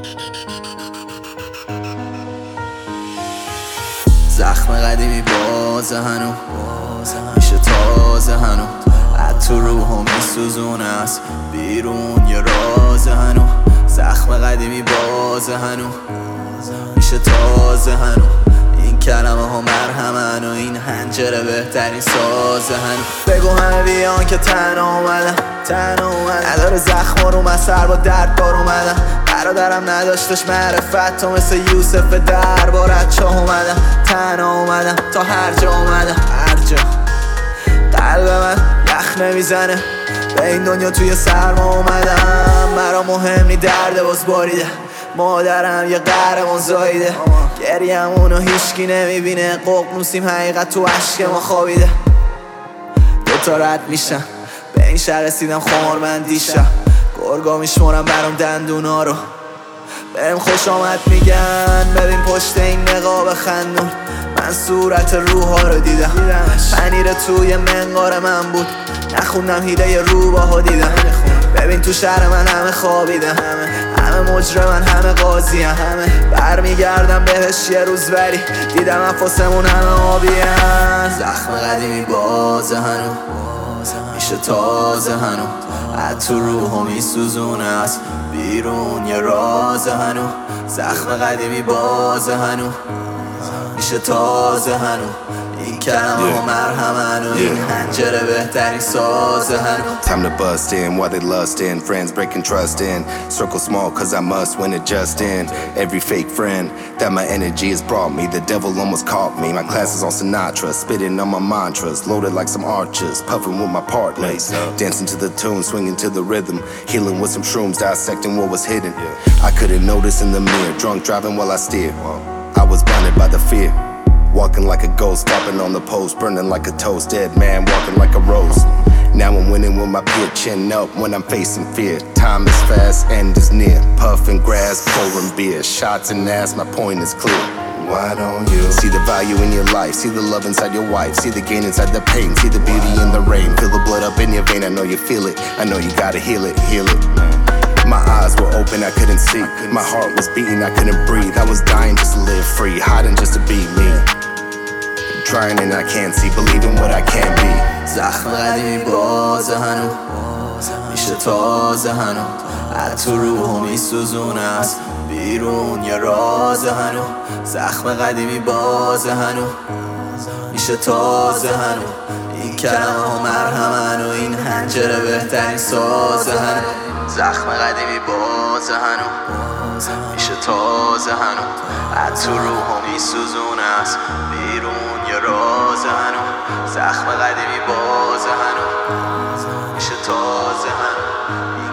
زخم قدیمی بازه هنو میشه تازه هنو از تو روحو میسوزونه است بیرون یه رازه هنو زخم قدیمی بازه هنو میشه تازه هنو این کلمه ها مرهمن و این حنجره بهترین سازه هنو بگو همه بیان که تنها اومدم نداره زخم رو من سر با درد بار اومدم برادرم نداشتش معرفت تو مثل یوسف دربارت چاه اومدم تنها اومدم تا هر جا اومدم هر جا قلب من یخ نمیزنه به این دنیا توی سرما اومدم مرا مهم نی درد باز باریده مادرم یه قهرمان زاییده گریه‌مونو هیچکی نمیبینه ققنوسیم حقیقت تو عشق ما خوابیده دوتا رد میشم به این شهر رسیدم خمارمندیشم گرگا میشمارم برام دندونا رو بهم خوش آمد میگن ببین پشت این نقاب خندون من صورت روحا رو دیدم پنیر توی منقار من بود نخوندم هیله روباها دیدم ببین تو شهر من همه خوابیدن همه مجرمن همه قاضین برمیگردم بهش یه روز ولی دیدم انفاسمون همه آبیان زخم قدیمی بازه هنو میشه تازه هنو از تو روحو میسوزونه است بیرون یه رازه هنو زخم قدیمی بازه هنو میشه تازه هنو این کلمه ها مرهمن و این حنجره بهترین سازه هنو Time to bust in while they lust in. Friends breaking trust in. Circle small cause I must win it just in. Every fake friend that my energy has brought me. The devil almost caught me. My classes on Sinatra. Spitting on my mantras. Loaded like some archers. Puffing with my partners. Dancing to the tune, swinging to the rhythm. Healing with some shrooms, dissecting what was hidden. I couldn't notice in the mirror. Drunk driving while I steered. I was blinded by the fear. Walking like a ghost, stopping on the post, burning like a toast. Dead man walking like a rose. Now I'm winning with my peer, chin up when I'm facing fear. Time is fast, end is near. Puffing grass, pouring beer, shots and ass, my point is clear. Why don't you see the value in your life? See the love inside your wife. See the gain inside the pain. See the beauty in the rain. Feel the blood up in your vein. I know you feel it. I know you gotta heal it, heal it. My eyes were open, I couldn't see. My heart was beating, I couldn't breathe. I was dying just to live free, hiding just to be me. Trying and I can't see, believing what I can't be. زخم قدیمی بازه هنو میشه تازه هنو از تو روحو میسوزونه است بیرون یه رازه هنو زخم قدیمی بازه هنو میشه تازه هنو این کلمه ها مرهمن و این حنجره بهترین سازه هنو زخم قدیمی بازه هنو میشه تازه هنو از تو روحو میسوزونه است بیرون یه رازه هنو زخم قدیمی بازه هنو میشه تازه هنو